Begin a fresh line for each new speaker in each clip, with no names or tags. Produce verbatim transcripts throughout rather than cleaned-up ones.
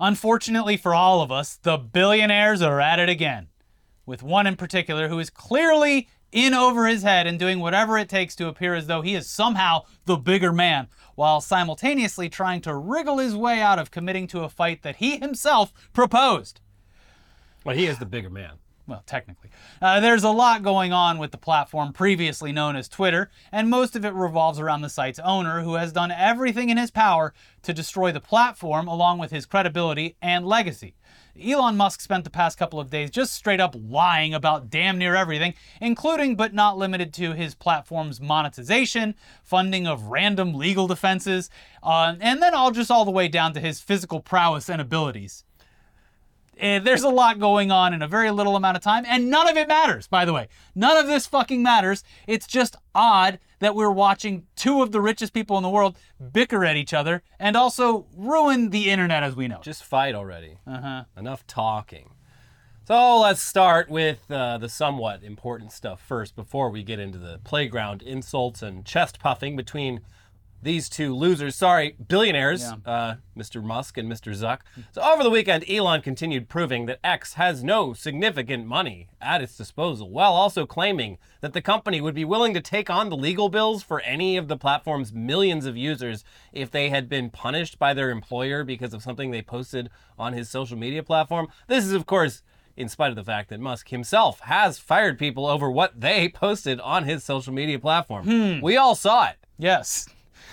Unfortunately for all of us, the billionaires are at it again, with one in particular who is clearly in over his head and doing whatever it takes to appear as though he is somehow the bigger man, while simultaneously trying to wriggle his way out of committing to a fight that he himself proposed.
Well, he is the bigger man.
Well, technically. Uh, there's a lot going on with the platform previously known as Twitter, and most of it revolves around the site's owner, who has done everything in his power to destroy the platform along with his credibility and legacy. Elon Musk spent the past couple of days just straight up lying about damn near everything, including but not limited to his platform's monetization, funding of random legal defenses, uh, and then all just all the way down to his physical prowess and abilities. Uh, there's a lot going on in a very little amount of time, and none of it matters, by the way. None of this fucking matters. It's just odd that we're watching two of the richest people in the world bicker at each other and also ruin the internet as we know.
Just fight already.
Uh-huh.
Enough talking. So let's start with uh, the somewhat important stuff first before we get into the playground insults and chest puffing between these two losers, sorry, billionaires,
Yeah.
uh, Mister Musk and Mister Zuck. So over the weekend, Elon continued proving that X has no significant money at its disposal, while also claiming that the company would be willing to take on the legal bills for any of the platform's millions of users if they had been punished by their employer because of something they posted on his social media platform. This is, of course, in spite of the fact that Musk himself has fired people over what they posted on his social media platform.
Hmm.
We all saw it.
Yes.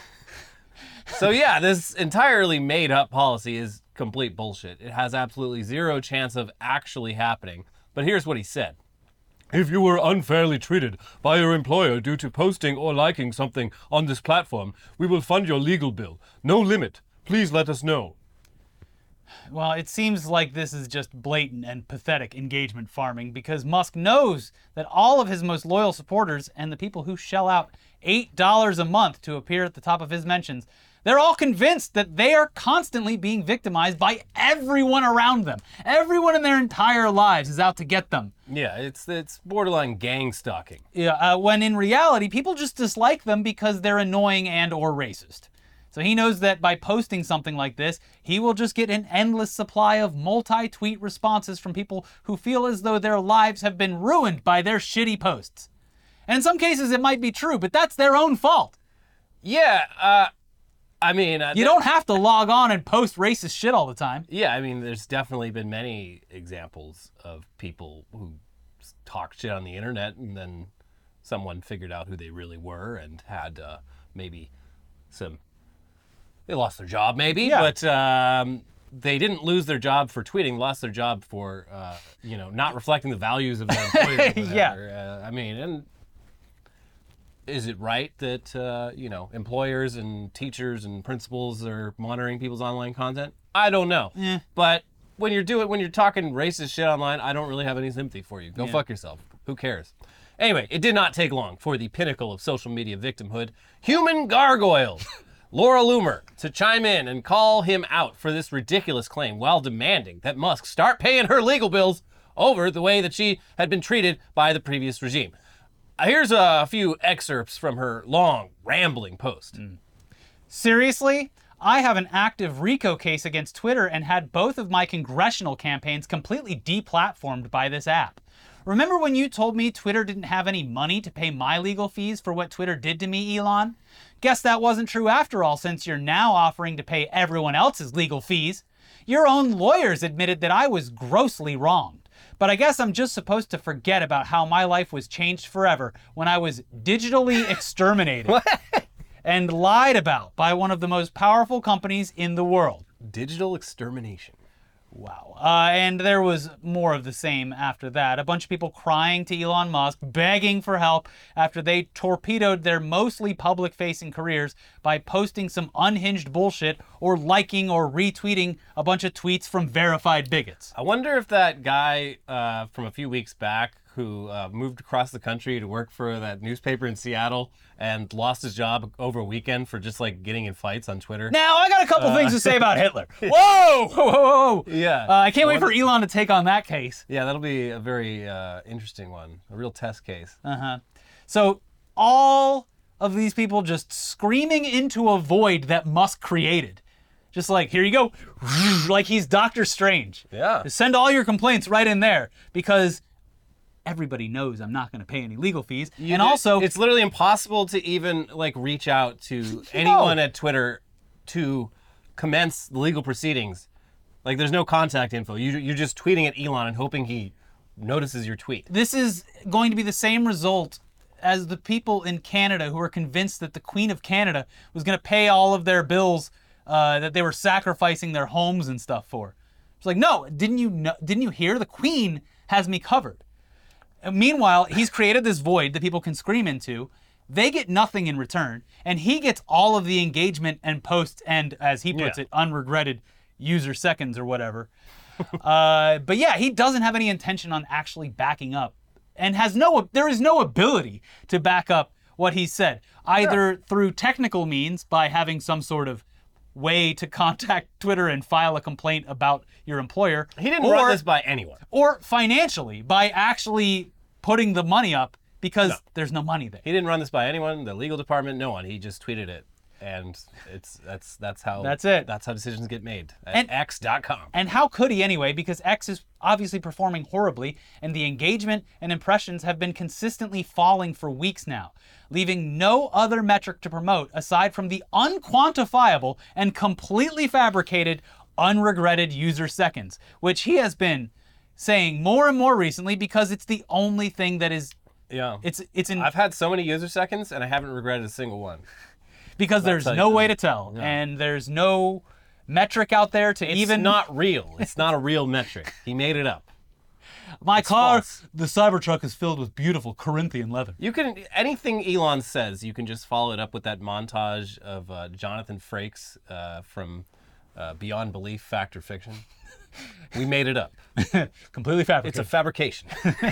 So yeah, this entirely made-up policy is complete bullshit. It has absolutely zero chance of actually happening. But here's what he said. If you were unfairly treated by your employer due to posting or liking something on this platform, we will fund your legal bill. No limit. Please let us know.
Well, it seems like this is just blatant and pathetic engagement farming because Musk knows that all of his most loyal supporters and the people who shell out eight dollars a month to appear at the top of his mentions, they're all convinced that they are constantly being victimized by everyone around them. Everyone in their entire lives is out to get them.
Yeah, it's it's borderline gang stalking.
Yeah, uh, when in reality, people just dislike them because they're annoying and or racist. So he knows that by posting something like this, he will just get an endless supply of multi-tweet responses from people who feel as though their lives have been ruined by their shitty posts. And in some cases it might be true, but that's their own fault.
Yeah, uh, I mean... Uh,
you don't have to log on and post racist shit all the time.
Yeah, I mean, there's definitely been many examples of people who talk shit on the internet and then someone figured out who they really were and had uh, maybe some... They lost their job, maybe,
yeah.
but um, they didn't lose their job for tweeting. Lost their job for, uh, you know, not reflecting the values of their employer.
yeah.
Uh, I mean, and is it right that uh, you know employers and teachers and principals are monitoring people's online content? I don't know,
eh.
but when you're doing when you're talking racist shit online, I don't really have any sympathy for you. Go
yeah.
fuck yourself. Who cares? Anyway, it did not take long for the pinnacle of social media victimhood, human gargoyles. Laura Loomer to chime in and call him out for this ridiculous claim while demanding that Musk start paying her legal bills over the way that she had been treated by the previous regime. Here's a few excerpts from her long, rambling post.
Mm. Seriously? I have an active RICO case against Twitter and had both of my congressional campaigns completely deplatformed by this app. Remember when you told me Twitter didn't have any money to pay my legal fees for what Twitter did to me, Elon? Guess that wasn't true after all, since you're now offering to pay everyone else's legal fees. Your own lawyers admitted that I was grossly wronged. But I guess I'm just supposed to forget about how my life was changed forever when I was digitally exterminated and lied about by one of the most powerful companies in the world.
Digital extermination.
Wow. Uh, and there was more of the same after that. A bunch of people crying to Elon Musk, begging for help after they torpedoed their mostly public-facing careers by posting some unhinged bullshit or liking or retweeting a bunch of tweets from verified bigots.
I wonder if that guy uh, from a few weeks back who uh, moved across the country to work for that newspaper in Seattle and lost his job over a weekend for just like getting in fights on Twitter.
Now, I got a couple uh, things to say about Hitler. Whoa! Whoa, whoa, whoa.
Yeah.
Uh, I can't wait for Elon to take on that case.
Yeah, that'll be a very uh, interesting one. A real test case.
Uh-huh. So all of these people just screaming into a void that Musk created. Just like, here you go. Like he's Doctor Strange.
Yeah.
Send all your complaints right in there because everybody knows I'm not going to pay any legal fees.
You-
and also,
it's literally impossible to even like reach out to anyone at Twitter to commence the legal proceedings. Like there's no contact info. You, you're just tweeting at Elon and hoping he notices your tweet.
this is going to be the same result as the people in Canada who are convinced that the Queen of Canada was going to pay all of their bills uh, that they were sacrificing their homes and stuff for. It's like, no, didn't you know, didn't you hear? The Queen has me covered. And meanwhile, he's created this void that people can scream into. They get nothing in return, and he gets all of the engagement and posts and, as he puts
Yeah.
it, unregretted user seconds or whatever. uh, but yeah, he doesn't have any intention on actually backing up, and has no. There is no ability to back up what he said, either through technical means by having some sort of way to contact Twitter and file a complaint about your employer.
He didn't
or,
run this by anyone.
or financially by actually putting the money up because there's no money there.
He didn't run this by anyone, the legal department, no one. He just tweeted it. And it's that's that's how
That's it.
That's how decisions get made at
And-
X dot com.
And how could he anyway? Because X is obviously performing horribly, and the engagement and impressions have been consistently falling for weeks now, leaving no other metric to promote aside from the unquantifiable and completely fabricated, unregretted user seconds, which he has been saying more and more recently because it's the only thing that is.
Yeah.
It's it's in
I've had so many user seconds and I haven't regretted a single one.
because there's
tell you
no
that.
way to tell, and there's no metric out there to
It's
even.
not real. It's not a real metric. He made it up.
My car,
false.
the Cybertruck is filled with beautiful Corinthian leather.
You can anything Elon says, you can just follow it up with that montage of uh, Jonathan Frakes uh, from uh, Beyond Belief, Fact or Fiction. We made it up.
Completely
It's
fabricated.
a fabrication.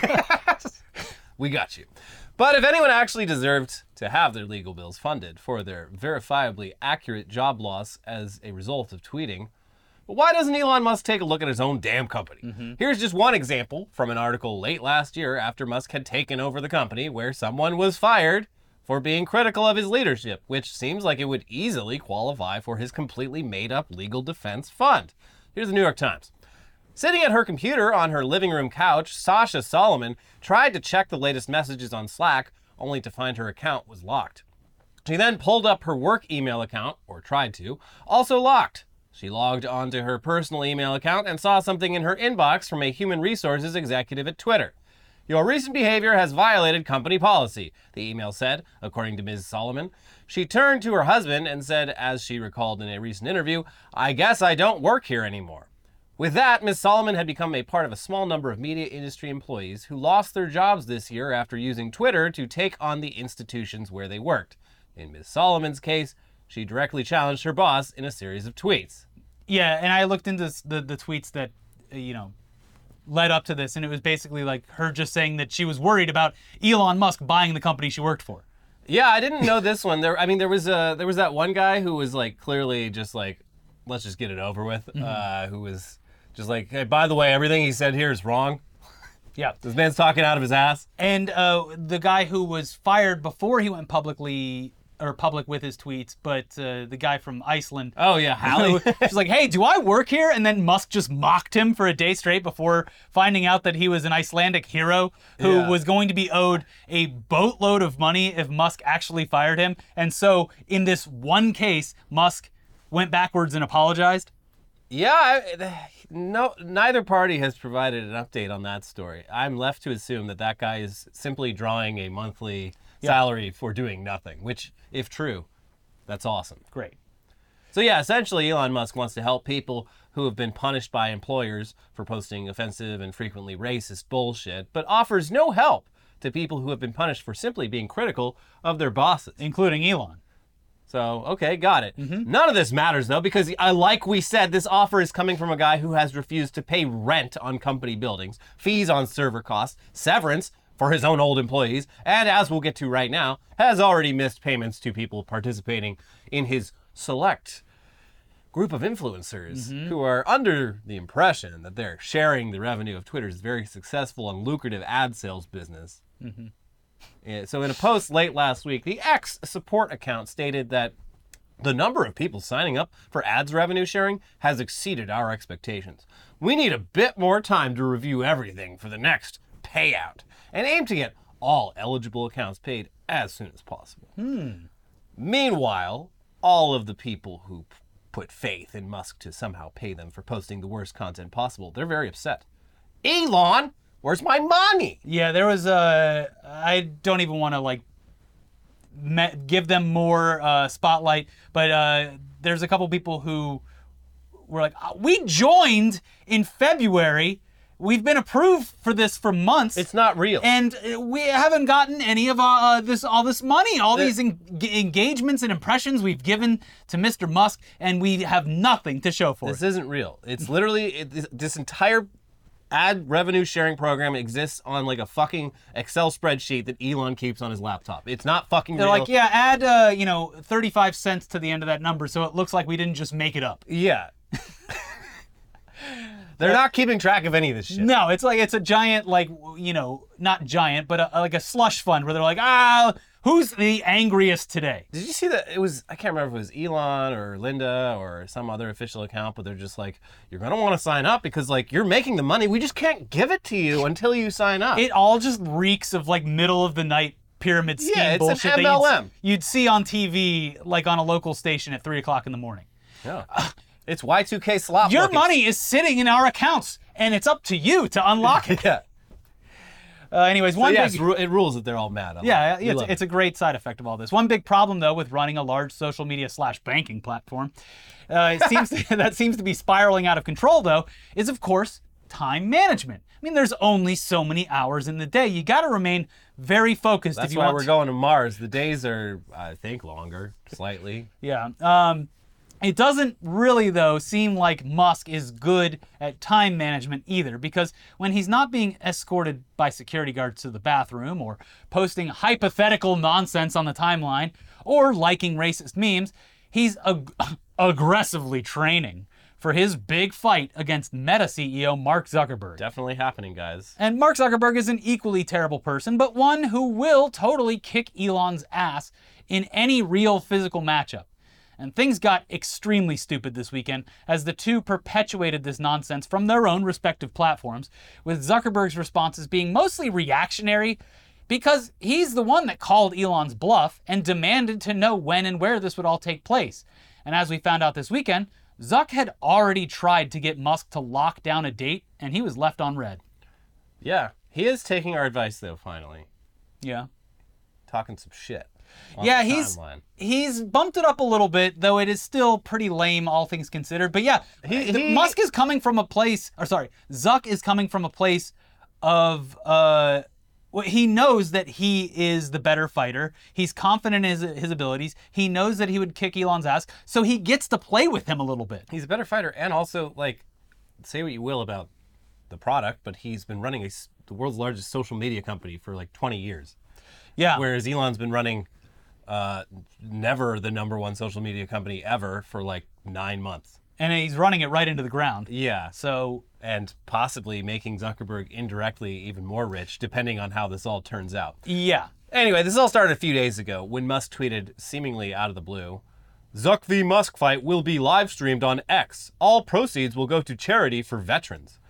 We got you. But if anyone actually deserved to have their legal bills funded for their verifiably accurate job loss as a result of tweeting, well, why doesn't Elon Musk take a look at his own damn company?
Mm-hmm.
Here's just one example from an article late last year after Musk had taken over the company where someone was fired for being critical of his leadership, which seems like it would easily qualify for his completely made-up legal defense fund. Here's the New York Times. Sitting at her computer on her living room couch, Sasha Solomon tried to check the latest messages on Slack, only to find her account was locked. She then pulled up her work email account, or tried to, also locked. She logged onto her personal email account and saw something in her inbox from a human resources executive at Twitter. Your recent behavior has violated company policy, the email said, according to Miz Solomon. She turned to her husband and said, as she recalled in a recent interview, I guess I don't work here anymore. With that, Miz Solomon had become a part of a small number of media industry employees who lost their jobs this year after using Twitter to take on the institutions where they worked. In Miz Solomon's case, she directly challenged her boss in a series of tweets.
Yeah, and I looked into s- the the tweets that, uh, you know, led up to this, and it was basically like her just saying that she was worried about Elon Musk buying the company she worked for.
Yeah, I didn't know this one. There, I mean, there was a there was that one guy who was like clearly just like, let's just get it over with.
Mm-hmm.
Uh, who was just like, hey, by the way, everything he said here is wrong.
Yeah.
This man's talking out of his ass.
And uh, the guy who was fired before he went publicly or public with his tweets, but uh, the guy from Iceland.
Oh yeah, Hallie.
She's like, hey, do I work here? And then Musk just mocked him for a day straight before finding out that he was an Icelandic hero who
Yeah.
was going to be owed a boatload of money if Musk actually fired him. And so in this one case, Musk went backwards and apologized.
Yeah, I, no, neither party has provided an update on that story. I'm left to assume that that guy is simply drawing a monthly salary for doing nothing, which, if true, that's awesome.
Great.
So yeah, essentially Elon Musk wants to help people who have been punished by employers for posting offensive and frequently racist bullshit, but offers no help to people who have been punished for simply being critical of their bosses.
Including Elon.
So, okay, got it.
Mm-hmm.
None of this matters, though, because, uh, like we said, this offer is coming from a guy who has refused to pay rent on company buildings, fees on server costs, severance for his own old employees, and, as we'll get to right now, has already missed payments to people participating in his select group of influencers
Mm-hmm.
who are under the impression that they're sharing the revenue of Twitter's very successful and lucrative ad sales business. Yeah, so in a post late last week, the X support account stated that The number of people signing up for ads revenue sharing has exceeded our expectations. We need a bit more time to review everything for the next payout and aim to get all eligible accounts paid as soon as possible.
Hmm.
Meanwhile, all of the people who p- put faith in Musk to somehow pay them for posting the worst content possible, they're very upset. Elon, where's my money?
Yeah, there was a. I don't even want to like me- give them more uh, spotlight, but uh, there's a couple people who were like, "Uh, "We joined in February. We've been approved for this for months.
It's not real.
And uh, we haven't gotten any of uh, uh, this, all this money, all
The-
these en- engagements and impressions we've given to Mister Musk, and we have nothing to show for
This
it."
isn't real. It's literally, it, this, this entire ad revenue sharing program exists on like a fucking Excel spreadsheet that Elon keeps on his laptop. It's not fucking
They're
real.
like, "Yeah, add uh, you know thirty-five cents to the end of that number, so it looks like we didn't just make it up."
Yeah. They're not keeping track of any of this shit.
No, it's like it's a giant, like, you know, not giant, but a, like a slush fund where they're like, "Ah, who's the angriest today?"
Did you see that? It was, I can't remember if it was Elon or Linda or some other official account, but they're just like, you're going to want to sign up because, like, you're making the money. We just can't give it to you until you sign up.
It all just reeks of like middle of the night pyramid scheme
Yeah, it's an
bullshit
M L
that
M.
you'd, you'd see on T V, like on a local station at three o'clock in the morning.
Yeah. It's Y two K slot
Your
buckets.
money is sitting in our accounts, and it's up to you to unlock it.
Yeah.
Uh, anyways,
So
one
yes,
big.
ru- it rules that they're all mad. I
Yeah,
love it. We
it's,
love
it's
it.
a great side effect of all this. One big problem, though, with running a large social media slash banking platform, uh, it seems to, that seems to be spiraling out of control, though, is of course time management. I mean, there's only so many hours in the day. You got to remain very focused
That's
if you
why
want.
we're
to-
going to Mars. The days are, I think, longer, slightly.
Yeah. Um, it doesn't really, though, seem like Musk is good at time management either, because when he's not being escorted by security guards to the bathroom, or posting hypothetical nonsense on the timeline, or liking racist memes, he's ag- aggressively training for his big fight against Meta C E O Mark Zuckerberg.
Definitely happening, guys.
And Mark Zuckerberg is an equally terrible person, but one who will totally kick Elon's ass in any real physical matchup. And things got extremely stupid this weekend as the two perpetuated this nonsense from their own respective platforms, with Zuckerberg's responses being mostly reactionary because he's the one that called Elon's bluff and demanded to know when and where this would all take place. And as we found out this weekend, Zuck had already tried to get Musk to lock down a date, and he was left on red.
Yeah. He is taking our advice, though, finally.
Yeah.
Talking some shit. on
Yeah,
the
he's
timeline.
he's bumped it up a little bit, though it is still pretty lame, all things considered. But yeah,
He-
the-
he-
Musk is coming from a place, or sorry, Zuck is coming from a place of uh, well, he knows that he is the better fighter. He's confident in his his abilities. He knows that he would kick Elon's ass, so he gets to play with him a little bit.
He's a better fighter, and also, like, say what you will about the product, but he's been running a s the world's largest social media company for like twenty years.
Yeah,
Whereas Elon's been running uh, never the number one social media company ever for like nine months.
and he's running it right into the ground.
Yeah.
So
And possibly making Zuckerberg indirectly even more rich, depending on how this all turns out.
yeah,
Anyway, this all started a few days ago when Musk tweeted, seemingly out of the blue, Zuck v. Musk fight will be live streamed on X. All proceeds will go to charity for veterans.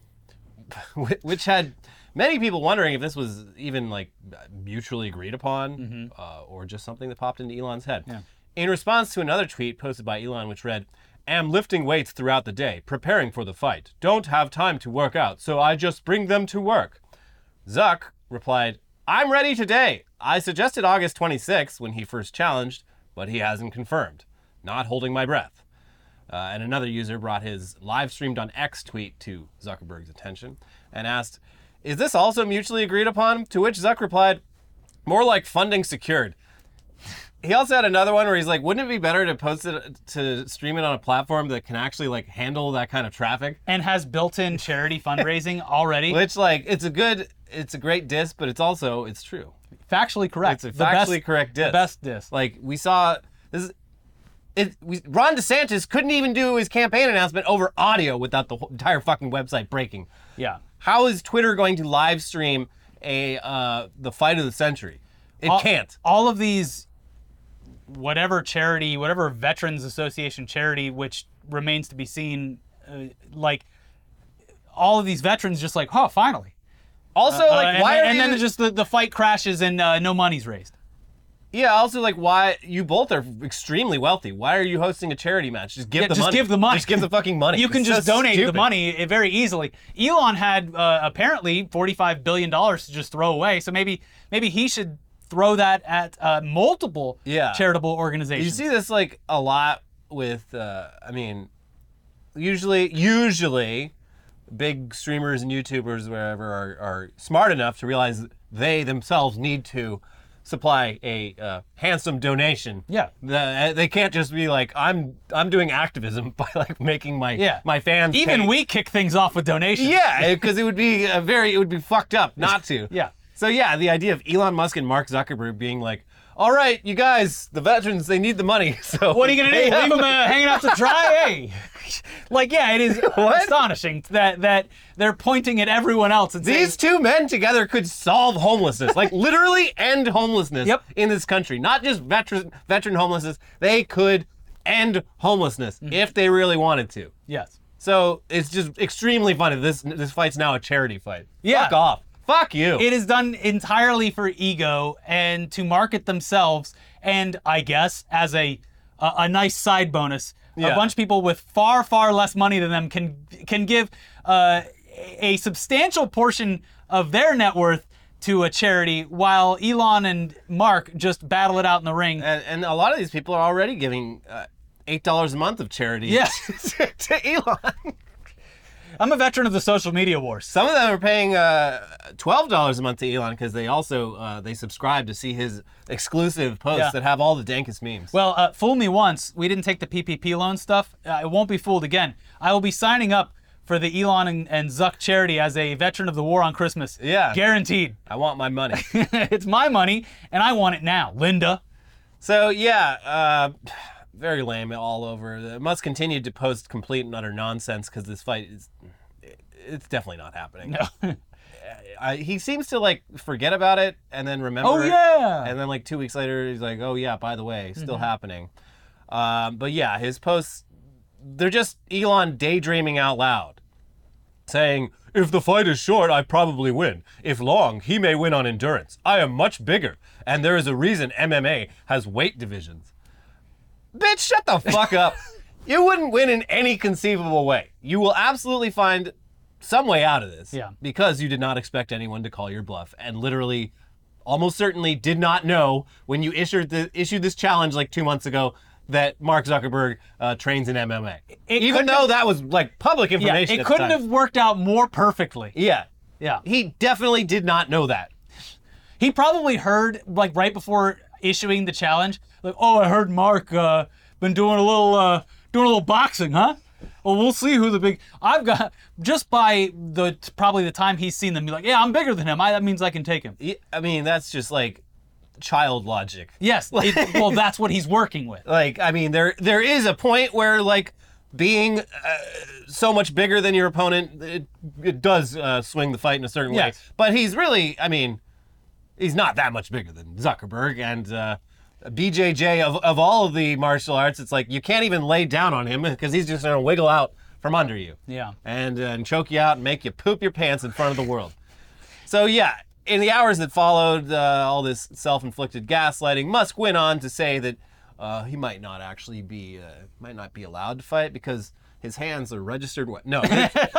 Which had many people wondering if this was even like mutually agreed upon uh, or just something that popped into Elon's head.
Yeah.
In response to another tweet posted by Elon, which read, am lifting weights throughout the day, preparing for the fight. Don't have time to work out, so I just bring them to work. Zuck replied, I'm ready today. I suggested August twenty-sixth when he first challenged, but he hasn't confirmed. Not holding my breath. Uh, and another user brought his live streamed on X tweet to Zuckerberg's attention and asked, is this also mutually agreed upon? To which Zuck replied, more like funding secured. He also had another one where he's like, wouldn't it be better to post it, to stream it on a platform that can actually like handle that kind of traffic?
and has built-in charity fundraising already.
Which like, it's a good, it's a great diss, but it's also, it's true.
Factually correct.
It's a
The
factually
best-
correct diss.
The best diss.
Like we saw, this is, it, we, Ron DeSantis couldn't even do his campaign announcement over audio without the whole, entire fucking website breaking.
Yeah.
How is Twitter going to live stream a uh, the fight of the century? It
all,
can't.
All of these whatever charity, whatever Veterans Association charity, which remains to be seen, uh, like all of these veterans just like, oh, finally.
Also,
Uh,
like,
and
why
then,
are
and
you...
then just the, the fight crashes and uh, no money's raised.
Yeah, also, like, why... You both are extremely wealthy. Why are you hosting a charity match? Just give
Yeah,
the
just
money.
give the money.
Just give the fucking money.
You can
It's
just
so
donate
stupid.
the money very easily. Elon had uh, apparently forty-five billion dollars to just throw away, so maybe maybe he should throw that at uh, multiple
Yeah.
charitable organizations.
You see this, like, a lot with, uh, I mean, usually, usually, big streamers and YouTubers, wherever, are, are smart enough to realize that they themselves need to supply a uh, handsome donation.
Yeah.
The, they can't just be like, I'm I'm doing activism by like making my
Yeah.
my fans
Even
pay.
we kick things off with donations.
Yeah, because it would be a very it would be fucked up not to.
Yeah.
So yeah, the idea of Elon Musk and Mark Zuckerberg being like, all right, you guys, the veterans, they need the money. So
What are you gonna do?
pay
Leave
up."
them uh, hanging out to dry? Hey, like yeah, it is
What?
astonishing that that they're pointing at everyone else and saying,
These two men together could solve homelessness, like literally end homelessness
Yep.
in this country. Not just veteran veteran homelessness. They could end homelessness
Mm-hmm.
if they really wanted to.
yes.
So it's just extremely funny. This this fight's now a charity fight.
Yeah.
Fuck off. Fuck you.
It is done entirely for ego and to market themselves, and I guess as a a, a nice side bonus,
Yeah.
a bunch of people with far far less money than them can can give uh, a substantial portion of their net worth to a charity, while Elon and Mark just battle it out in the ring.
and, and a lot of these people are already giving uh, eight dollars a month of charity.
Yeah.
to, to Elon.
I'm a veteran of the social media wars.
Some of them are paying uh, twelve dollars a month to Elon because they also uh, they subscribe to see his exclusive posts
Yeah.
that have all the dankest memes.
Well, uh, fool me once. We didn't take the P P P loan stuff. Uh, I won't be fooled again. I will be signing up for the Elon and, and Zuck charity as a veteran of the war on Christmas.
Yeah.
Guaranteed.
I want my money.
It's my money, and I want it now. Linda.
So yeah, uh, very lame all over. The- Musk continued to post complete and utter nonsense because this fight is, it's definitely not happening.
No.
I, he seems to like forget about it and then remember.
Oh,
it.
yeah.
And then like two weeks later, he's like, "Oh yeah, by the way, still happening." Um, but yeah, his posts, they're just Elon daydreaming out loud, saying, "If the fight is short, I probably win. If long, he may win on endurance. I am much bigger, and there is a reason M M A has weight divisions." Bitch, shut the fuck up. You wouldn't win in any conceivable way. You will absolutely find some way out of this.
Yeah.
Because you did not expect anyone to call your bluff and literally almost certainly did not know when you issued the issued this challenge like two months ago that Mark Zuckerberg uh, trains in M M A.
It
Even
couldn't
though
have-
that was like public
Yeah,
information.
it
at the
couldn't
time.
have worked out more perfectly.
Yeah.
Yeah.
He definitely did not know that.
He probably heard, like, right before issuing the challenge, like, oh, I heard Mark uh, been doing a little, uh, doing a little boxing, huh? Well, we'll see who the big. I've got just by the probably the time he's seen them, be like, yeah, I'm bigger than him. I, that means I can take him.
Yeah, I mean, that's just like child logic.
Yes. It, well, that's what he's working with.
Like, I mean, there there is a point where like being uh, so much bigger than your opponent, it, it does uh, swing the fight in a certain way.
Yes.
But he's really, I mean, he's not that much bigger than Zuckerberg and uh, B J J of of all of the martial arts. It's like you can't even lay down on him because he's just gonna wiggle out from under you.
Yeah.
And, uh, and choke you out and make you poop your pants in front of the world. So yeah, in the hours that followed uh, all this self-inflicted gaslighting, Musk went on to say that uh, he might not actually be uh, might not be allowed to fight because his hands are registered. What? No,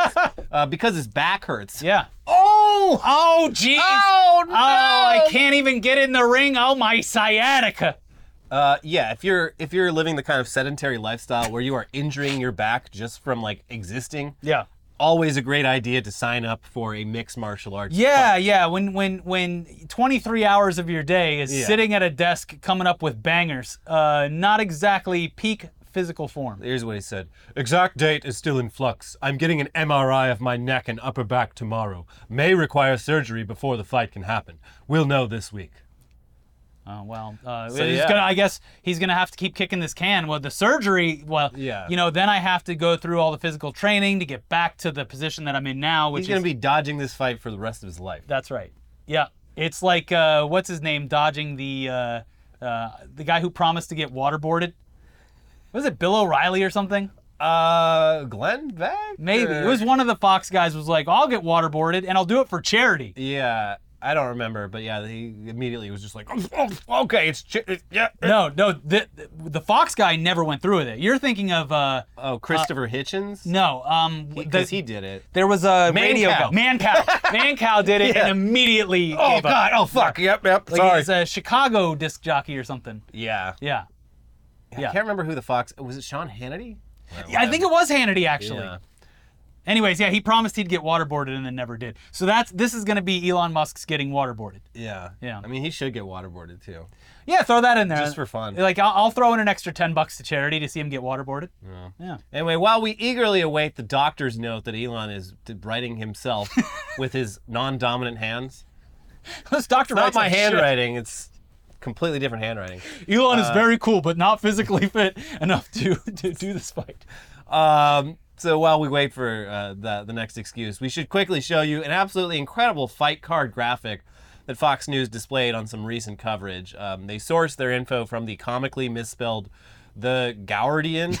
uh, because his back hurts.
Yeah.
Oh!
Oh, jeez.
Oh, no!
Oh, I can't even get in the ring. Oh, my sciatica.
Uh, yeah, if you're if you're living the kind of sedentary lifestyle where you are injuring your back just from like existing,
Yeah.
always a great idea to sign up for a mixed martial arts.
Yeah, yeah. When when when twenty-three hours of your day is
Yeah.
sitting at a desk coming up with bangers, uh, not exactly peak physical form.
Here's what he said. Exact date is still in flux. I'm getting an M R I of my neck and upper back tomorrow. May require surgery before the fight can happen. We'll know this week.
Oh well, uh,
So,
he's
yeah.
gonna. I guess he's gonna have to keep kicking this can. Well, the surgery. Well,
Yeah.
you know, then I have to go through all the physical training to get back to the position that I'm in now, which
He's going
is
to be dodging this fight for the rest of his life.
that's right. Yeah, it's like uh, what's his name dodging the uh, Uh, the guy who promised to get waterboarded. Was it Bill O'Reilly or something?
Uh, Glenn Beck?
Maybe.
Or-
It was one of the Fox guys was like, I'll get waterboarded and I'll do it for charity.
Yeah, I don't remember, but yeah, he immediately was just like, oh, oh, okay, it's, ch- it, yeah.
No, no, the, the Fox guy never went through with it. You're thinking of, uh,
Oh, Christopher Hitchens?
no, um,
Because
the-
he did it.
there was a
Man
radio
Cow.
guy. Man Cow. Man Cow did it
Yeah.
and immediately
Oh,
gave up.
God, oh, fuck, yep, yep,
Like
sorry.
he's a Chicago disc jockey or something.
Yeah.
Yeah.
I
Yeah.
can't remember who the Fox, was it Sean Hannity?
Yeah, I think it was Hannity, actually.
Yeah.
Anyways, yeah, he promised he'd get waterboarded and then never did. So that's this is going to be Elon Musk's getting waterboarded.
Yeah.
Yeah.
I mean, he should get waterboarded, too.
Yeah, throw that in there.
Just for fun.
Like, I'll, I'll throw in an extra ten bucks to charity to see him get waterboarded.
Yeah.
Yeah.
Anyway, while we eagerly await the doctor's note that Elon is writing himself with his non-dominant hands,
This doctor
not
writes
my
like shit.
handwriting, it's completely different handwriting.
Elon
Uh,
is very cool, but not physically fit enough to, to do this fight.
Um, so while we wait for uh, the, the next excuse, we should quickly show you an absolutely incredible fight card graphic that Fox News displayed on some recent coverage. Um, they sourced their info from the comically misspelled The Guardian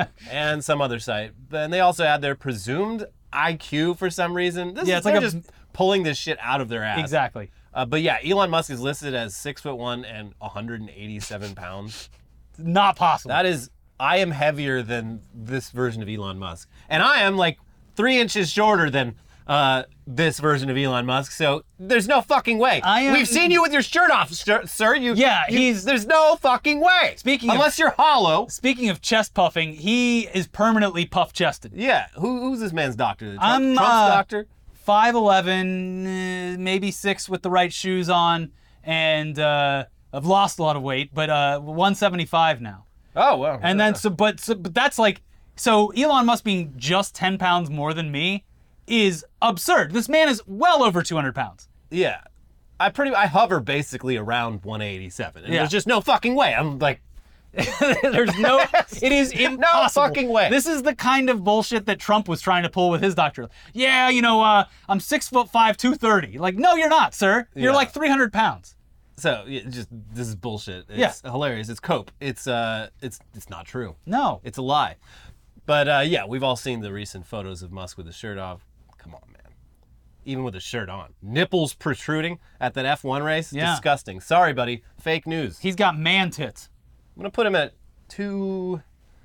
and some other site. And they also had their presumed I Q for some reason. This
Yeah,
is,
it's like
they're
a-
just pulling this shit out of their ass.
Exactly.
Uh, but yeah, Elon Musk is listed as six foot one and one hundred eighty-seven pounds.
Not possible.
That is, I am heavier than this version of Elon Musk. And I am like three inches shorter than uh, this version of Elon Musk. So there's no fucking way.
I am-
We've seen you with your shirt off, sir. sir. You,
Yeah,
you-
he's-
There's no fucking way.
Speaking of-
Unless you're hollow.
Speaking of chest puffing, he is permanently puff chested.
Yeah. Who, who's this man's doctor? The Trump,
I'm,
Trump's
uh,
doctor?
five eleven, uh, maybe six with the right shoes on, and uh, I've lost a lot of weight, but uh, one seventy-five now.
Oh, well.
And then, so, but, so, but that's like, so Elon Musk being just ten pounds more than me is absurd. This man is well over two hundred pounds.
Yeah. I pretty, I hover basically around one eighty-seven. And
Yeah.
there's just no fucking way. I'm like,
There's no, it is impossible.
fucking way.
This is the kind of bullshit that Trump was trying to pull with his doctor. Yeah, you know, uh, I'm six foot five, two thirty. Like, no, you're not, sir. You're
Yeah.
like three hundred pounds.
so yeah, just, this is bullshit. It's
Yeah.
hilarious. It's cope. It's, uh, it's, it's not true.
No.
It's a lie. But uh, yeah, we've all seen the recent photos of Musk with his shirt off. Come on, man. Even with his shirt on. Nipples protruding at that F one race.
Yeah.
Disgusting. Sorry, buddy. Fake news.
He's got man tits.
I'm going to put him at two,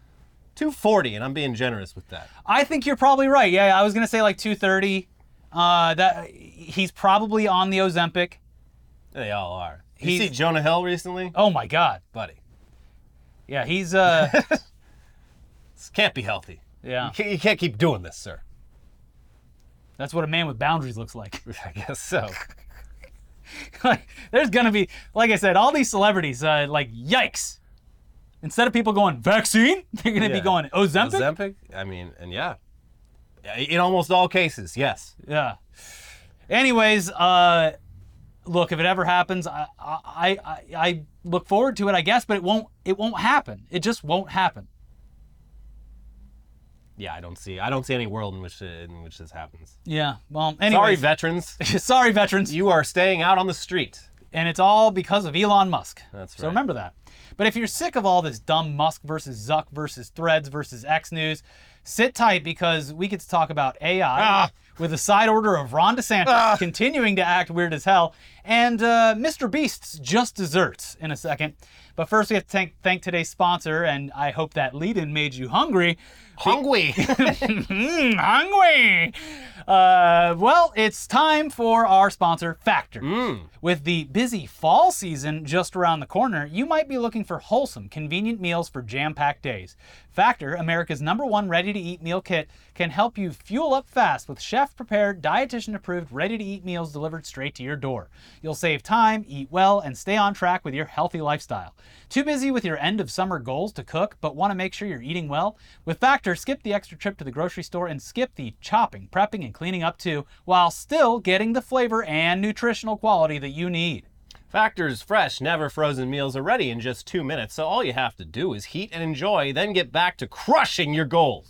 two forty, and I'm being generous with that.
I think you're probably right. Yeah, I was gonna say like two thirty. Uh, that he's probably on the Ozempic.
They all are. You
He's-
see Jonah Hill recently?
Oh my God.
Buddy.
Yeah, he's uh,
This can't be healthy.
yeah.
You can't, you can't keep doing this, sir.
That's what a man with boundaries looks like.
I guess so.
Like, there's gonna be, like I said, all these celebrities. Uh, like, yikes! Instead of people going vaccine, they're gonna be
Yeah.
going Ozempic.
Ozempic? I mean, and yeah. Yeah, in almost all cases, yes.
Yeah. Anyways, uh, look, if it ever happens, I, I, I, I look forward to it, I guess, but it won't. It won't happen. It just won't happen.
Yeah, I don't see. I don't see any world in which in which this happens.
Yeah. Well,
Sorry,
anyways,
veterans.
sorry, veterans.
You are staying out on the street.
And it's all because of Elon Musk.
That's
So
right.
remember that. But if you're sick of all this dumb Musk versus Zuck versus Threads versus X news, sit tight because we get to talk about A I
Ah.
with a side order of Ron DeSantis
Ah.
continuing to act weird as hell and uh, Mister Beast's Just Desserts in a second. But first we have to thank, thank today's sponsor, and I hope that lead-in made you hungry.
Hungry.
Mm, hungry. Uh, well, it's time for our sponsor, Factor.
Mm.
With the busy fall season just around the corner, you might be looking for wholesome, convenient meals for jam-packed days. Factor, America's number one ready-to-eat meal kit, can help you fuel up fast with chef-prepared, dietitian-approved, ready-to-eat meals delivered straight to your door. You'll save time, eat well, and stay on track with your healthy lifestyle. Too busy with your end-of-summer goals to cook, but want to make sure you're eating well? With Factor, skip the extra trip to the grocery store and skip the chopping, prepping, and cleaning up too, while still getting the flavor and nutritional quality that you need.
Factor's fresh, never frozen meals are ready in just two minutes, so all you have to do is heat and enjoy, then get back to crushing your goals.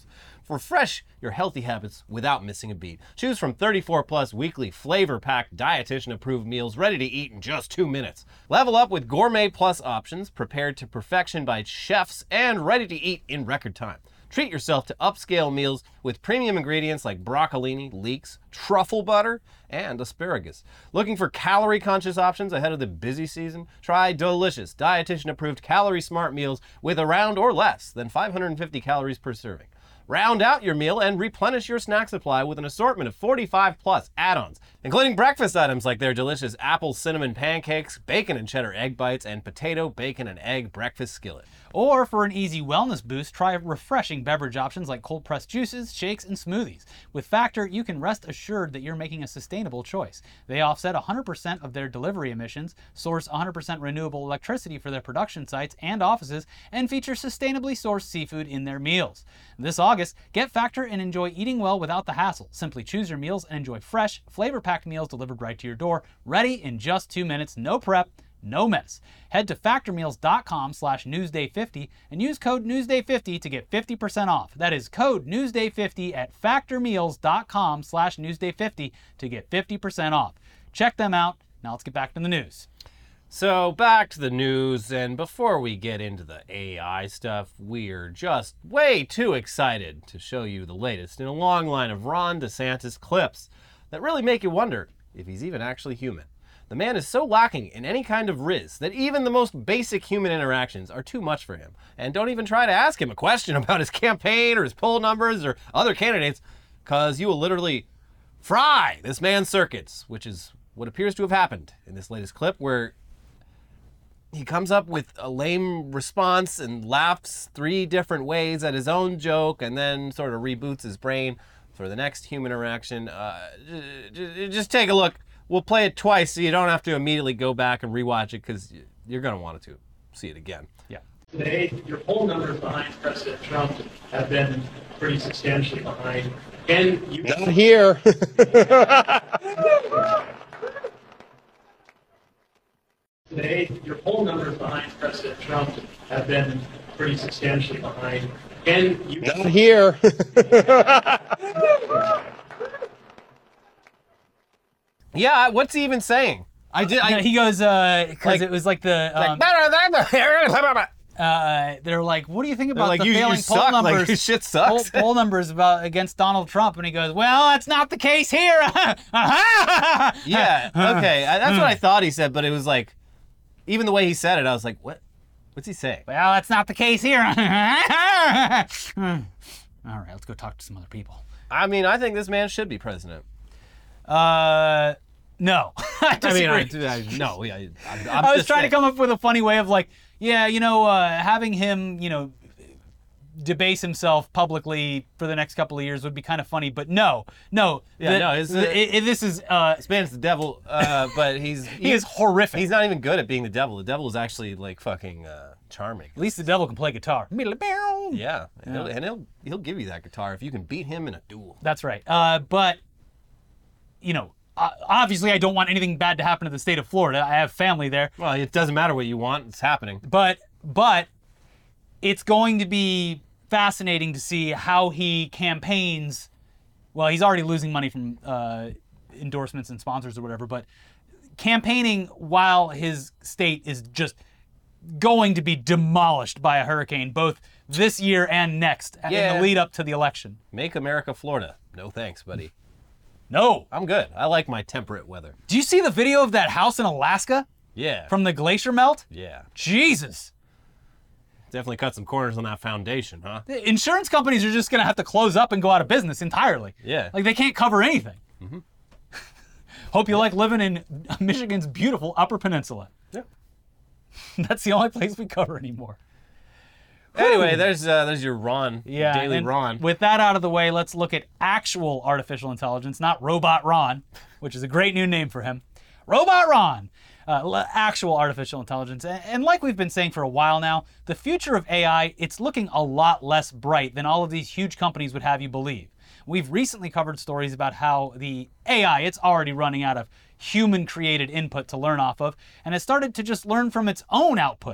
Refresh your healthy habits without missing a beat. Choose from thirty-four plus weekly flavor-packed, dietitian-approved meals ready to eat in just two minutes. Level up with Gourmet Plus options prepared to perfection by chefs and ready to eat in record time. Treat yourself to upscale meals with premium ingredients like broccolini, leeks, truffle butter, and asparagus. Looking for calorie-conscious options ahead of the busy season? Try delicious, dietitian-approved calorie-smart meals with around or less than five hundred fifty calories per serving. Round out your meal and replenish your snack supply with an assortment of forty-five plus add-ons, including breakfast items like their delicious apple cinnamon pancakes, bacon and cheddar egg bites, and potato, bacon, and egg breakfast skillet.
Or for an easy wellness boost, try refreshing beverage options like cold-pressed juices, shakes, and smoothies. With Factor, you can rest assured that you're making a sustainable choice. They offset one hundred percent of their delivery emissions, source one hundred percent renewable electricity for their production sites and offices, and feature sustainably sourced seafood in their meals. This August, get Factor and enjoy eating well without the hassle. Simply choose your meals and enjoy fresh, flavor-packed meals delivered right to your door, ready in just two minutes, no prep, no mess. Head to factormeals.com slash newsday50 and use code newsday fifty to get fifty percent off. That is code newsday fifty at factormeals.com slash newsday50 to get fifty percent off. Check them out. Now let's get back to the news.
So back to the news, and before we get into the A I stuff, we're just way too excited to show you the latest in a long line of Ron DeSantis clips that really make you wonder if he's even actually human. The man is so lacking in any kind of riz that even the most basic human interactions are too much for him. And don't even try to ask him a question about his campaign or his poll numbers or other candidates, because you will literally fry this man's circuits, which is what appears to have happened in this latest clip, where he comes up with a lame response and laughs three different ways at his own joke and then sort of reboots his brain for the next human interaction. Uh, just take a look. We'll play it twice so you don't have to immediately go back and rewatch it, because you're going to want to see it again.
Yeah.
Today, your poll numbers behind President Trump have been pretty substantially behind. And you
Not here.
Today, your poll numbers behind President Trump have been pretty substantially behind. And you
Not here. Yeah, what's he even saying? I did. I,
No, he goes, uh, because
Like-
it was like the, um,
like,
uh, they're like, what do you think about
like,
the
you, you
failing poll
suck. Like,
numbers?
your shit
poll,
sucks.
poll numbers about against Donald Trump, and he goes, "Well, that's not the case here."
Yeah. Okay. I, that's what I thought he said, but it was like, even the way he said it, I was like, what? What's he saying?
Well, that's not the case here. All right, let's go talk to some other people.
I mean, I think this man should be president.
Uh, no. I
I mean, I,
disagree.
I, no. Yeah, I, I'm, I'm
I was
just
trying
saying.
to come up with a funny way of like, yeah, you know, uh, having him, you know, debase himself publicly for the next couple of years would be kind of funny, but no, no.
Yeah,
the-
no, it's,
the-
uh,
it- it- this is, uh,
This man's the devil, uh, but he's
he is horrific.
He's not even good at being the devil. The devil is actually like fucking uh, charming.
At least the devil can play guitar.
Yeah, and, He'll, and he'll he'll give you that guitar if you can beat him in a duel.
That's right. Uh, but, you know, uh, obviously I don't want anything bad to happen to the state of Florida. I have family there.
Well, it doesn't matter what you want; it's happening.
But, but it's going to be fascinating to see how he campaigns. Well, he's already losing money from uh, endorsements and sponsors or whatever, but campaigning while his state is just going to be demolished by a hurricane, both this year and next, in
Yeah.
the lead up to the election.
Make America Florida. No thanks, buddy.
No.
I'm good. I like my temperate weather.
Do you see the video of that house in Alaska
Yeah.
from the glacier melt?
yeah.
Jesus.
Definitely cut some corners on that foundation, huh?
The insurance companies are just going to have to close up and go out of business entirely.
Yeah.
Like, they can't cover anything. Hope you like living in Michigan's beautiful Upper Peninsula.
Yeah.
That's the only place we cover anymore.
Anyway, there's uh, there's your Ron.
Yeah.
Daily
and
Ron.
With that out of the way, let's look at actual artificial intelligence, not Robot Ron, which is a great new name for him. Robot Ron. Uh, l- actual artificial intelligence. And, and like we've been saying for a while now, the future of A I, it's looking a lot less bright than all of these huge companies would have you believe. We've recently covered stories about how the A I, it's already running out of human-created input to learn off of, and has started to just learn from its own output.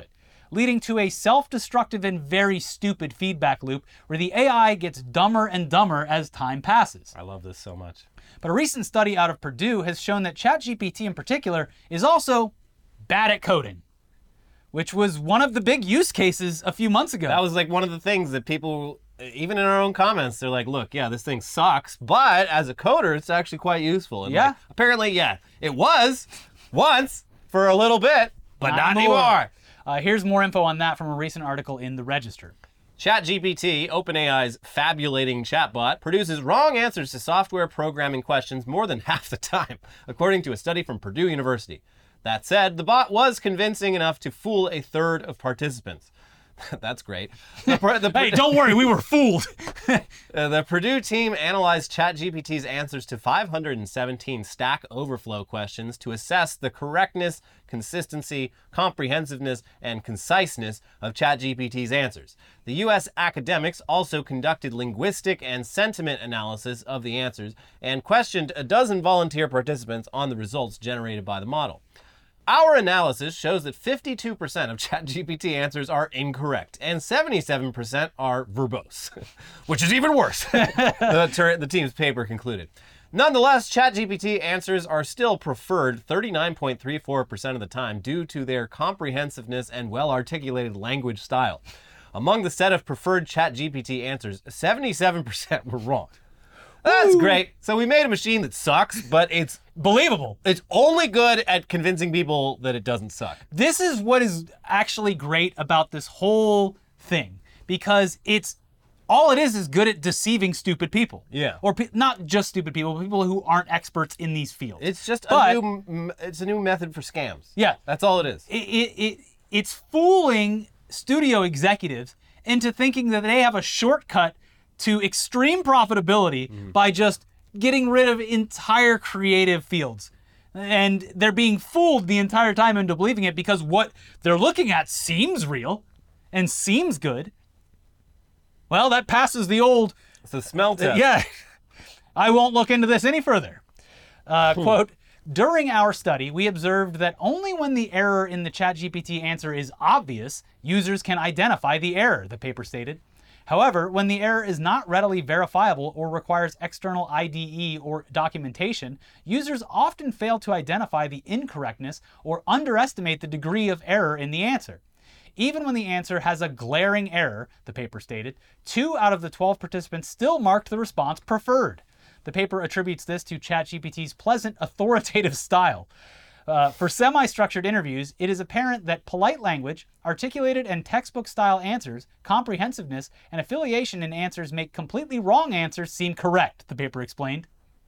leading to a self-destructive and very stupid feedback loop where the A I gets dumber and dumber as time passes.
I love this so much.
But a recent study out of Purdue has shown that ChatGPT in particular is also bad at coding, which was one of the big use cases a few months ago.
That was like one of the things that people, even in our own comments, they're like, look, yeah, this thing sucks, but as a coder, it's actually quite useful. And
Yeah.
like, apparently, yeah, it was once for a little bit, but
Not
not,
anymore.
anymore.
Uh, here's more info on that from a recent article in the Register.
ChatGPT, OpenAI's fabulating chatbot, produces wrong answers to software programming questions more than half the time, according to a study from Purdue University. That said, the bot was convincing enough to fool a third of participants. That's great. The, the,
Hey, don't worry, we were fooled.
Uh, the Purdue team analyzed ChatGPT's answers to five hundred seventeen Stack Overflow questions to assess the correctness, consistency, comprehensiveness, and conciseness of ChatGPT's answers. The U S academics also conducted linguistic and sentiment analysis of the answers and questioned a dozen volunteer participants on the results generated by the model. Our analysis shows that fifty-two percent of ChatGPT answers are incorrect and seventy-seven percent are verbose, which is even worse, the, ter- the team's paper concluded. Nonetheless, ChatGPT answers are still preferred thirty-nine point three four percent of the time due to their comprehensiveness and well-articulated language style. Among the set of preferred ChatGPT answers, seventy-seven percent were wrong. That's great. So we made a machine that sucks, but it's
Believable.
it's only good at convincing people that it doesn't suck.
This is what is actually great about this whole thing, because it's all it is is good at deceiving stupid people.
Yeah.
Or pe- not just stupid people, but people who aren't experts in these fields.
It's just
But-
a new m- it's a new method for scams.
Yeah.
That's all it is.
It, it, it it's fooling studio executives into thinking that they have a shortcut to extreme profitability
Mm-hmm.
by just getting rid of entire creative fields. And they're being fooled the entire time into believing it because what they're looking at seems real and seems good. Well, that passes the old,
It's a smell test.
yeah, I won't look into this any further. Uh, quote, during our study, we observed that only when the error in the ChatGPT answer is obvious, users can identify the error, the paper stated. However, when the error is not readily verifiable or requires external I D E or documentation, users often fail to identify the incorrectness or underestimate the degree of error in the answer. Even when the answer has a glaring error, the paper stated, two out of the twelve participants still marked the response preferred. The paper attributes this to ChatGPT's pleasant, authoritative style. Uh, for semi-structured interviews, it is apparent that polite language, articulated and textbook-style answers, comprehensiveness, and affiliation in answers make completely wrong answers seem correct, the paper explained.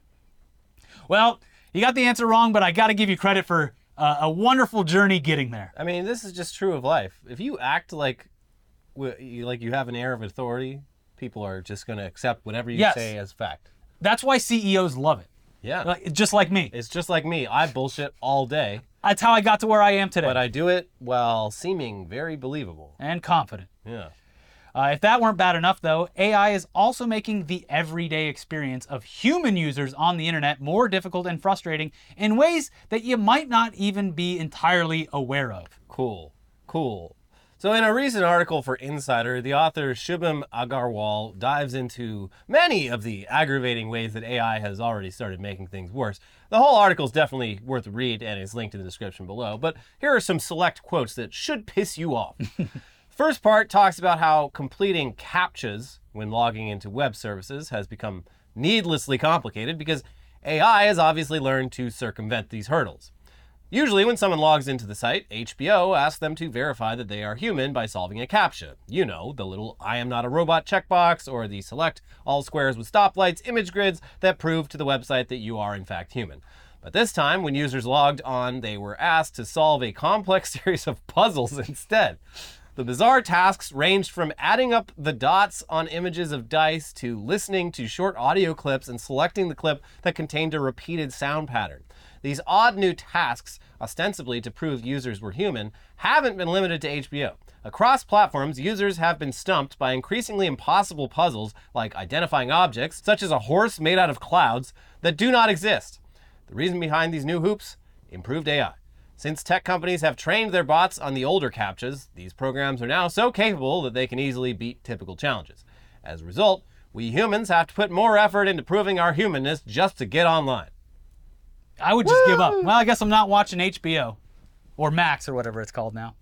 Well, you got the answer wrong, but I got to give you credit for uh, a wonderful journey getting there.
I mean, this is just true of life. If you act like wi- you- like you have an air of authority, people are just going to accept whatever you
Yes.
say as fact.
That's why C E Os love it.
Yeah.
Like, just like me.
It's just like me. I bullshit all day,
That's how I got to where I am today.
but I do it while seeming very believable.
and confident.
Yeah.
Uh, if that weren't bad enough, though, A I is also making the everyday experience of human users on the internet more difficult and frustrating in ways that you might not even be entirely aware of.
Cool. Cool. So in a recent article for Insider, the author Shubham Agarwal dives into many of the aggravating ways that A I has already started making things worse. The whole article is definitely worth a read and is linked in the description below, but here are some select quotes that should piss you off. First part talks about how completing CAPTCHAs when logging into web services has become needlessly complicated because A I has obviously learned to circumvent these hurdles. Usually when someone logs into the site, H B O asks them to verify that they are human by solving a CAPTCHA. You know, the little I am not a robot checkbox or the select all squares with stoplights image grids that prove to the website that you are in fact human. But this time, when users logged on, they were asked to solve a complex series of puzzles instead. The bizarre tasks ranged from adding up the dots on images of dice to listening to short audio clips and selecting the clip that contained a repeated sound pattern. These odd new tasks, ostensibly to prove users were human, haven't been limited to H B O. Across platforms, users have been stumped by increasingly impossible puzzles like identifying objects, such as a horse made out of clouds, that do not exist. The reason behind these new hoops? Improved A I. Since tech companies have trained their bots on the older CAPTCHAs, these programs are now so capable that they can easily beat typical challenges. As a result, we humans have to put more effort into proving our humanness just to get online.
I would just give up. Well, I guess I'm not watching H B O or Max or whatever it's called now.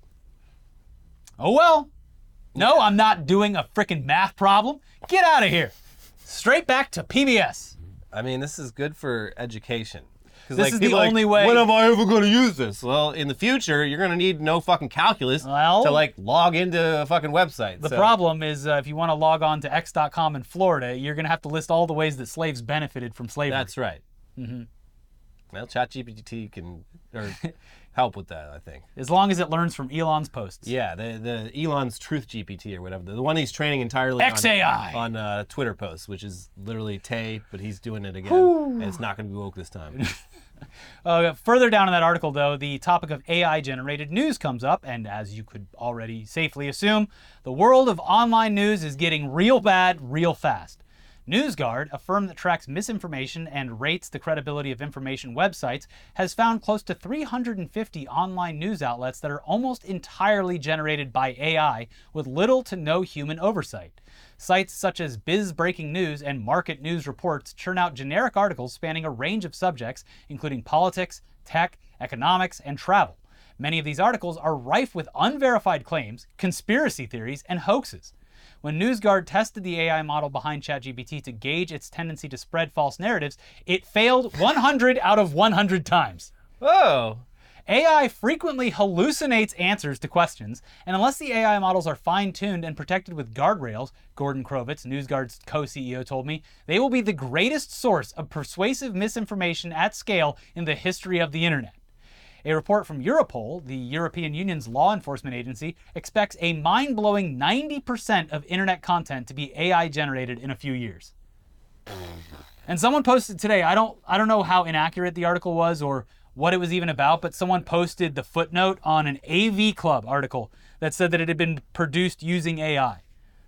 Oh well. No, I'm not doing a freaking math problem. Get out of here. Straight back to P B S.
I mean, this is good for education.
This
like,
is the
people are like,
only way-
When am I ever going to use this? Well, in the future, you're going to need no fucking calculus
Well-
to like log into a fucking website.
The
so.
problem is uh, if you want to log on to X dot com in Florida, you're going to have to list all the ways that slaves benefited from slavery.
That's right. Mm-hmm. Well, ChatGPT can or help with that, I think.
As long as it learns from Elon's posts.
Yeah, the the Elon's Truth G P T or whatever, the, the one he's training entirely
X A I.
on, on uh, Twitter posts, which is literally Tay, but he's doing it again, and it's not going to be woke this time.
Uh, further down in that article, though, the topic of A I-generated news comes up, and as you could already safely assume, the world of online news is getting real bad real fast. NewsGuard, a firm that tracks misinformation and rates the credibility of information websites, has found close to three hundred fifty online news outlets that are almost entirely generated by A I with little to no human oversight. Sites such as Biz Breaking News and Market News Reports churn out generic articles spanning a range of subjects, including politics, tech, economics, and travel. Many of these articles are rife with unverified claims, conspiracy theories, and hoaxes. When NewsGuard tested the A I model behind ChatGPT to gauge its tendency to spread false narratives, it failed one hundred out of one hundred times.
Oh,
A I frequently hallucinates answers to questions, and unless the A I models are fine-tuned and protected with guardrails, Gordon Krovitz, NewsGuard's co-C E O, told me, they will be the greatest source of persuasive misinformation at scale in the history of the internet. A report from Europol, the European Union's law enforcement agency, expects a mind-blowing ninety percent of internet content to be A I-generated in a few years. And someone posted today, I don't I don't know how inaccurate the article was or what it was even about, but someone posted the footnote on an A V Club article that said that it had been produced using A I.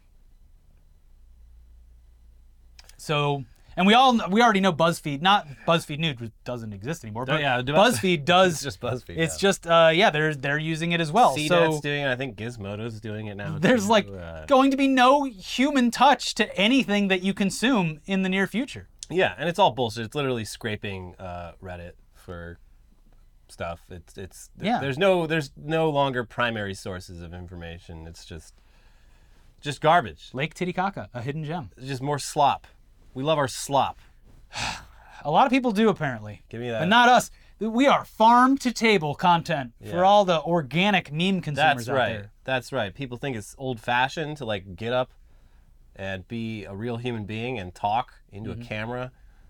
So, and we all we already know BuzzFeed, not BuzzFeed News, which doesn't exist anymore, but
yeah, do-
BuzzFeed does.
it's just BuzzFeed.
It's
yeah.
just uh, yeah, they're they're using it as well.
C
So
NET's doing it. I think Gizmodo's doing it now.
there's
too.
like
Uh,
going to be no human touch to anything that you consume in the near future.
yeah, and it's all bullshit. It's literally scraping uh, Reddit for stuff. It's it's
Yeah.
There's no there's no longer primary sources of information. It's just just garbage.
Lake Titicaca, a hidden gem.
It's just more slop. We love our slop.
A lot of people do apparently.
Give me that.
But not us. We are farm to table content for
Yeah.
all the organic meme consumers
That's
out
right.
there.
That's right. People think it's old fashioned to like get up and be a real human being and talk into
Mm-hmm.
a camera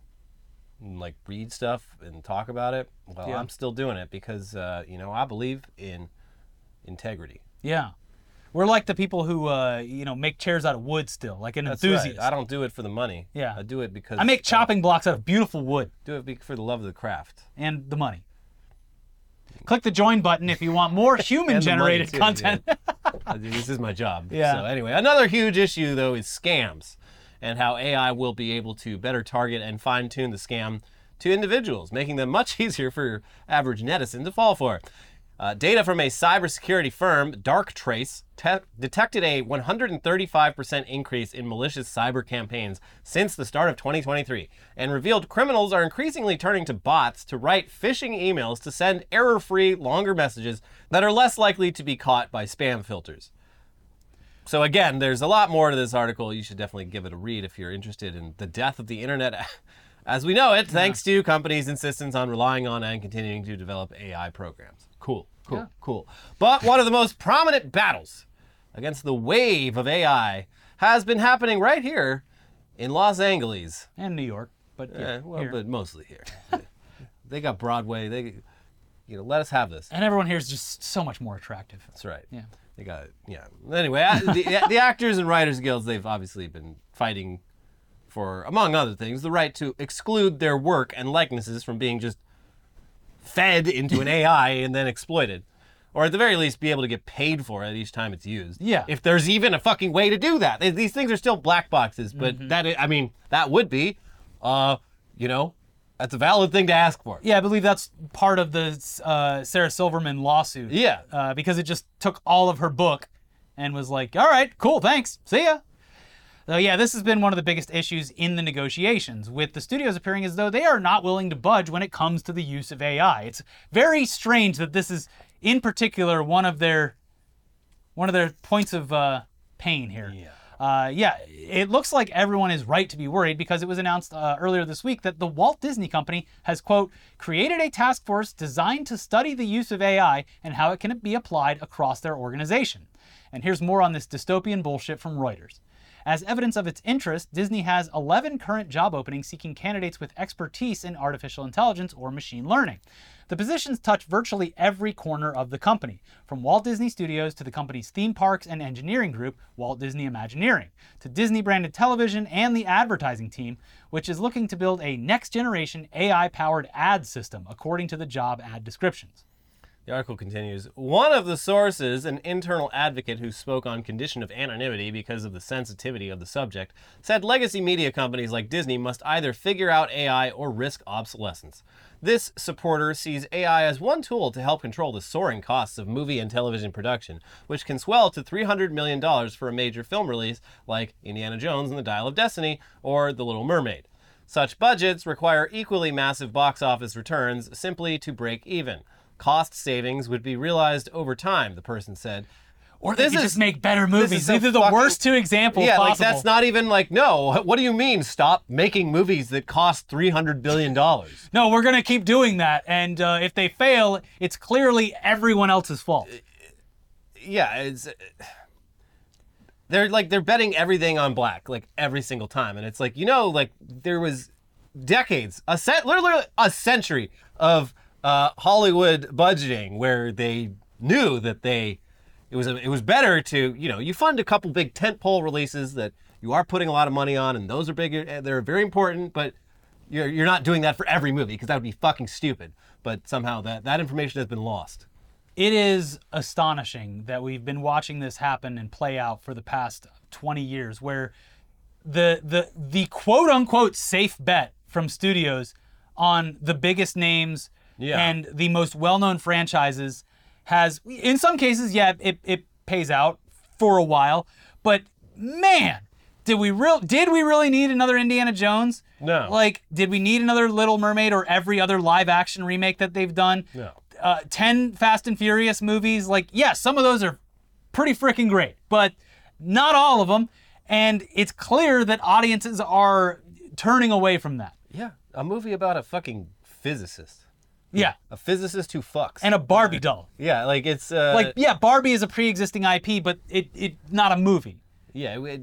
and like read stuff and talk about it. Well,
Yeah.
I'm still doing it because uh, you know, I believe in integrity.
Yeah. We're like the people who uh, you know, make chairs out of wood still, like an
That's
enthusiast.
right. I don't do it for the money.
Yeah.
I do it because
I make chopping blocks out of beautiful wood
do it be- for the love of the craft.
and the money. Click the join button if you want more human
And the money,
generated
too,
content.
yeah. I do- this is my job.
Yeah.
So anyway, another huge issue though is scams and how A I will be able to better target and fine tune the scam to individuals, making them much easier for your average netizen to fall for. Uh, data from a cybersecurity firm, Darktrace, te- detected a one hundred thirty-five percent increase in malicious cyber campaigns since the start of twenty twenty-three, and revealed criminals are increasingly turning to bots to write phishing emails to send error-free, longer messages that are less likely to be caught by spam filters. So again, there's a lot more to this article. You should definitely give it a read if you're interested in the death of the internet as we know it, thanks to companies' insistence on relying on and continuing to develop A I programs. Cool, cool,
Yeah.
cool. But one of the most prominent battles against the wave of A I has been happening right here in Los Angeles.
And New York, but yeah,
Eh, well,
here.
but mostly here. They got Broadway. They, you know, let us have this.
And everyone here is just so much more attractive.
That's right.
Yeah.
They got, yeah. Anyway, I- the, the Actors and Writers Guilds, they've obviously been fighting for, among other things, the right to exclude their work and likenesses from being just fed into an A I and then exploited. Or at the very least, be able to get paid for it each time it's used.
Yeah.
If there's even a fucking way to do that. These things are still black boxes, but that, I I mean, that would be, uh, you know, That's a valid thing to ask for.
Yeah, I believe that's part of the uh, Sarah Silverman lawsuit.
Yeah.
Uh, because it just took all of her book and was like, all right, cool, thanks, see ya. So yeah, this has been one of the biggest issues in the negotiations, with the studios appearing as though they are not willing to budge when it comes to the use of A I. It's very strange that this is, in particular, one of their one of their points of uh, pain here.
Yeah.
Uh, yeah, it looks like everyone is right to be worried, because it was announced uh, earlier this week that the Walt Disney Company has, quote, created a task force designed to study the use of A I and how it can be applied across their organization. And here's more on this dystopian bullshit from Reuters. As evidence of its interest, Disney has eleven current job openings seeking candidates with expertise in artificial intelligence or machine learning. The positions touch virtually every corner of the company, from Walt Disney Studios to the company's theme parks and engineering group, Walt Disney Imagineering, to Disney-branded television and the advertising team, which is looking to build a next-generation A I-powered ad system, according to the job ad descriptions.
The article continues, one of the sources, an internal advocate who spoke on condition of anonymity because of the sensitivity of the subject, said legacy media companies like Disney must either figure out A I or risk obsolescence. This supporter sees A I as one tool to help control the soaring costs of movie and television production, which can swell to three hundred million dollars for a major film release like Indiana Jones and the Dial of Destiny or The Little Mermaid. Such budgets require equally massive box office returns simply to break even. Cost savings would be realized over time, the person said.
Or they
This
could
is-
just make better movies.
is so
These are the
fucking-
worst two examples
Yeah,
possible.
like that's not even like, no, what do you mean stop making movies that cost three hundred billion dollars?
No, we're going to keep doing that. And uh, if they fail, it's clearly everyone else's fault.
Yeah, it's... They're like, they're betting everything on black, like every single time. And it's like, you know, like there was decades, a cent, literally a century of uh, Hollywood budgeting where they knew that they, it was, a, it was better to, you know, you fund a couple big tentpole releases that you are putting a lot of money on, and those are big, they're very important, but you're, you're not doing that for every movie because that would be fucking stupid. But somehow that, that information has been lost.
It is astonishing that we've been watching this happen and play out for the past twenty years, where the the the quote unquote safe bet from studios on the biggest names
Yeah.
and the most well-known franchises has, in some cases, yeah, it, it pays out for a while, but man, did we real did we really need another Indiana Jones?
No.
Like, did we need another Little Mermaid or every other live action remake that they've done?
No.
Uh, ten Fast and Furious movies, like, yeah, some of those are pretty freaking great, but not all of them. And it's clear that audiences are turning away from that.
Yeah, a movie about a fucking physicist.
Yeah.
A physicist who fucks.
And a Barbie doll.
Yeah, like it's... Uh,
Like, yeah, Barbie is a pre-existing I P, but it it not a movie.
Yeah, it,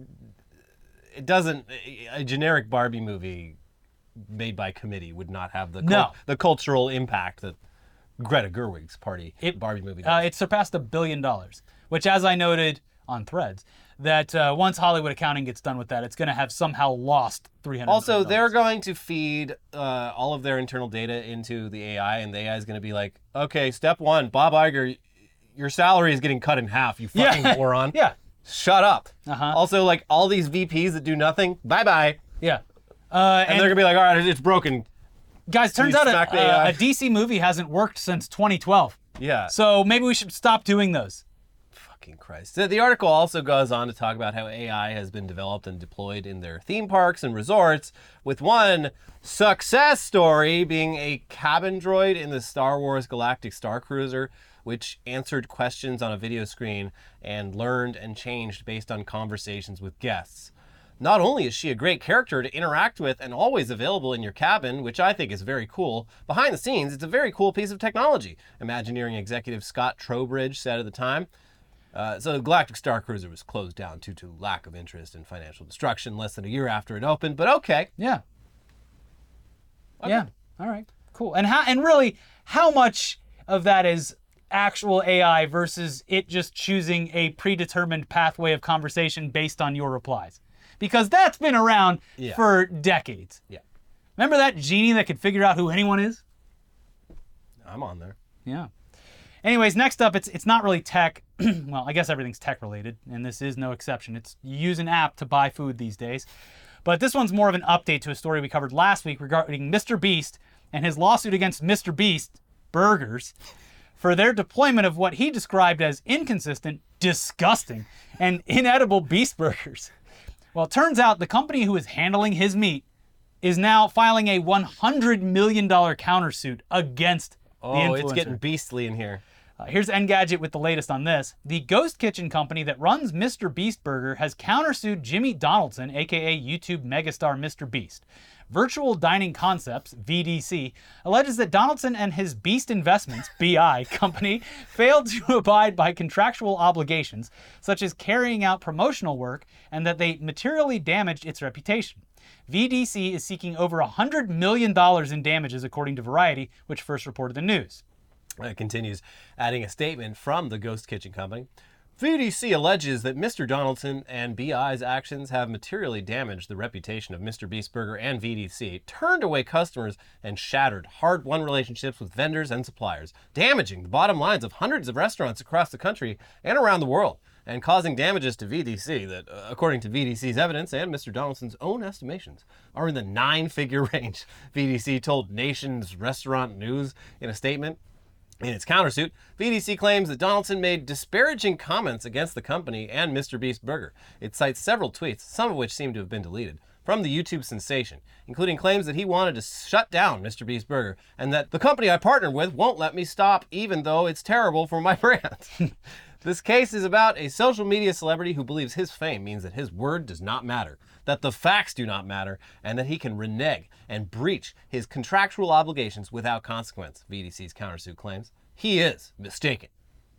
it doesn't... A generic Barbie movie made by committee would not have the, cul-
No.
the cultural impact that Greta Gerwig's party
It-
Barbie movie
Uh,
does.
it surpassed a billion dollars, which, as I noted on Threads, that uh, once Hollywood accounting gets done with that, it's going to have somehow lost three hundred.
Also, they're going to feed uh, all of their internal data into the A I, and the A I is going to be like, okay, step one, Bob Iger, your salary is getting cut in half, you fucking
Yeah.
moron.
Yeah.
Shut up.
Uh-huh.
Also, like, all these V Ps that do nothing, bye-bye.
Yeah. Uh,
And, they're going to be like, all right, it's broken.
guys, turns
you
out
smack the
a,
A I?
a, a D C movie hasn't worked since twenty twelve.
Yeah.
So maybe we should stop doing those.
Fucking Christ. The, the article also goes on to talk about how A I has been developed and deployed in their theme parks and resorts, with one success story being a cabin droid in the Star Wars Galactic Star Cruiser, which answered questions on a video screen and learned and changed based on conversations with guests. Not only is she a great character to interact with and always available in your cabin, which I think is very cool, behind the scenes, it's a very cool piece of technology, Imagineering executive Scott Trowbridge said at the time. Uh, so the Galactic Star Cruiser was closed down due to lack of interest and financial destruction less than a year after it opened, but okay.
Yeah. Yeah. All right. Cool. And how? And really, how much of that is actual A I versus it just choosing a predetermined pathway of conversation based on your replies? Because that's been around
Yeah.
for decades.
Yeah,
Remember that genie that could figure out who anyone is?
I'm on there.
Yeah. Anyways, next up, it's it's not really tech. Well, I guess everything's tech related, and this is no exception. It's you use an app to buy food these days. But this one's more of an update to a story we covered last week regarding Mister Beast and his lawsuit against Mister Beast Burgers for their deployment of what he described as inconsistent, disgusting, and inedible beast burgers. Well, it turns out the company who is handling his meat is now filing a one hundred million dollars countersuit against the
Oh, it's
influencer.
getting beastly in here.
Uh, here's Engadget with the latest on this. The Ghost Kitchen company that runs Mister Beast Burger has countersued Jimmy Donaldson, aka YouTube megastar Mister Beast. Virtual Dining Concepts, V D C, alleges that Donaldson and his Beast Investments, B I, company failed to abide by contractual obligations, such as carrying out promotional work, and that they materially damaged its reputation. V D C is seeking over one hundred million dollars in damages, according to Variety, which first reported the news.
It continues, adding a statement from the Ghost Kitchen Company. V D C alleges that Mister Donaldson and B I's actions have materially damaged the reputation of Mister Beast Burger and V D C, turned away customers, and shattered hard-won relationships with vendors and suppliers, damaging the bottom lines of hundreds of restaurants across the country and around the world, and causing damages to V D C that, uh, according to V D C's evidence and Mister Donaldson's own estimations, are in the nine-figure range. V D C told Nation's Restaurant News in a statement. In its countersuit, V D C claims that Donaldson made disparaging comments against the company and Mister Beast Burger. It cites several tweets, some of which seem to have been deleted, from the YouTube sensation, including claims that he wanted to shut down Mister Beast Burger and that the company I partnered with won't let me stop even though it's terrible for my brand. This case is about a social media celebrity who believes his fame means that his word does not matter, that the facts do not matter, and that he can renege and breach his contractual obligations without consequence, V D C's countersuit claims. He is mistaken.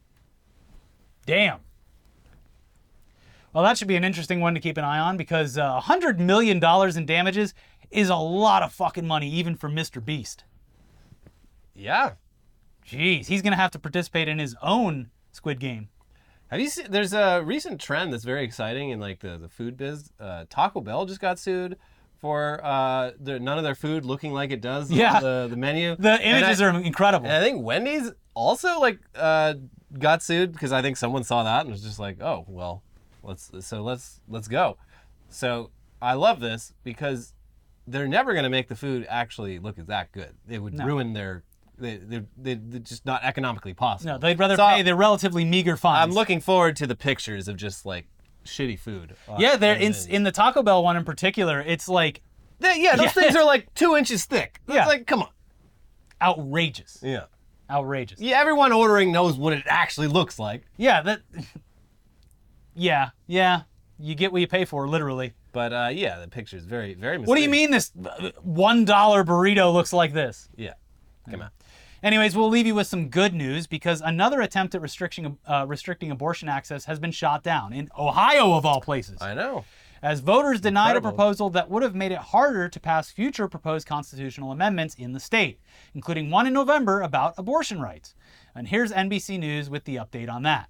Damn. Well, that should be an interesting one to keep an eye on because uh, one hundred million dollars in damages is a lot of fucking money, even for Mister Beast.
Yeah.
Jeez, he's going to have to participate in his own Squid Game.
Have you seen, there's a recent trend that's very exciting in like the, the food biz. Uh, Taco Bell just got sued for uh, their, none of their food looking like it does
Yeah.
on the, the menu.
The images
I,
are incredible.
And I think Wendy's also like uh, got sued because I think someone saw that and was just like, oh, well, let's so let's let's go. So I love this because they're never going to make the food actually look that good. It would
No.
ruin their They, they, they, they're just not economically possible.
No, they'd rather
So,
pay the relatively meager fines.
I'm looking forward to the pictures of just like shitty food. Uh,
Yeah, there in,
as in-
in the Taco Bell one in particular, it's like
They- yeah, those
Yeah.
things are like two inches thick. It's
Yeah.
like, come on.
outrageous.
Yeah.
Outrageous.
Yeah, everyone ordering knows what it actually looks like.
Yeah, that. Yeah, yeah. You get what you pay for, literally.
But uh, yeah, the picture is very, very
What do you
misleading.
mean this uh, one dollar burrito looks like this?
Yeah. Come on.
Anyways, we'll leave you with some good news because another attempt at restricting uh, restricting abortion access has been shot down in Ohio, of all places,
I know.
as voters denied a
Incredible.
proposal that would have made it harder to pass future proposed constitutional amendments in the state, including one in November about abortion rights. And here's N B C News with the update on that.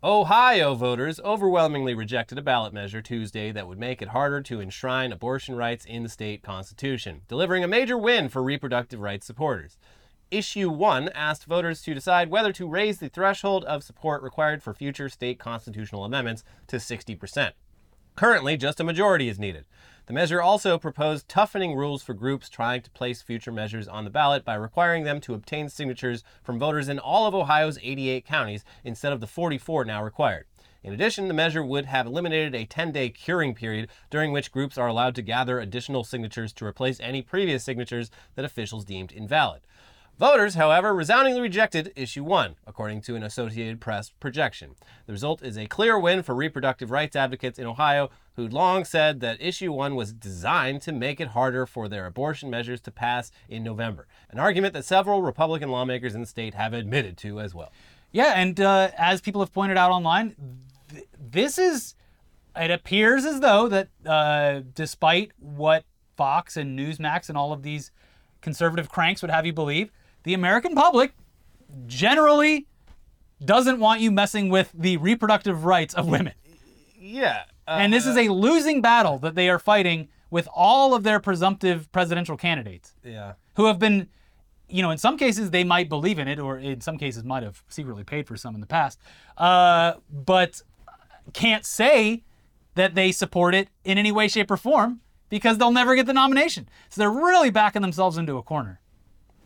Ohio voters overwhelmingly rejected a ballot measure Tuesday that would make it harder to enshrine abortion rights in the state constitution, delivering a major win for reproductive rights supporters. Issue one asked voters to decide whether to raise the threshold of support required for future state constitutional amendments to sixty percent. Currently, just a majority is needed. The measure also proposed toughening rules for groups trying to place future measures on the ballot by requiring them to obtain signatures from voters in all of Ohio's eighty-eight counties instead of the forty-four now required. In addition, the measure would have eliminated a ten-day curing period during which groups are allowed to gather additional signatures to replace any previous signatures that officials deemed invalid. Voters, however, resoundingly rejected Issue one, according to an Associated Press projection. The result is a clear win for reproductive rights advocates in Ohio, who'd long said that Issue one was designed to make it harder for their abortion measures to pass in November, an argument that several Republican lawmakers in the state have admitted to as well.
Yeah, and uh, as people have pointed out online, th- this is, it appears as though that uh, despite what Fox and Newsmax and all of these conservative cranks would have you believe, the American public generally doesn't want you messing with the reproductive rights of women.
Yeah. Uh,
And this is a losing battle that they are fighting with all of their presumptive presidential candidates
Yeah.
who have been, you know, in some cases they might believe in it, or in some cases might have secretly paid for some in the past, uh, but can't say that they support it in any way, shape, or form because they'll never get the nomination. So they're really backing themselves into a corner.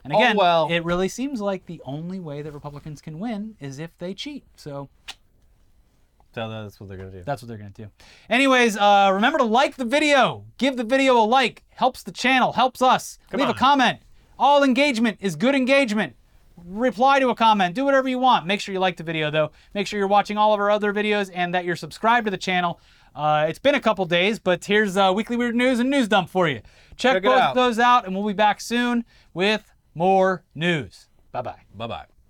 And again,
Oh, well.
it really seems like the only way that Republicans can win is if they cheat. So
So that's what they're gonna do.
that's what they're going to do. Anyways, uh, remember to like the video. Give the video a like. Helps the channel. Helps us.
Come
Leave
on.
a comment. All engagement is good engagement. Reply to a comment. Do whatever you want. Make sure you like the video, though. Make sure you're watching all of our other videos and that you're subscribed to the channel. Uh, it's been a couple days, but here's uh, Weekly Weird News and News Dump for you. Check
Check it
both
out.
those out, and we'll be back soon with more news. Bye-bye.
Bye bye.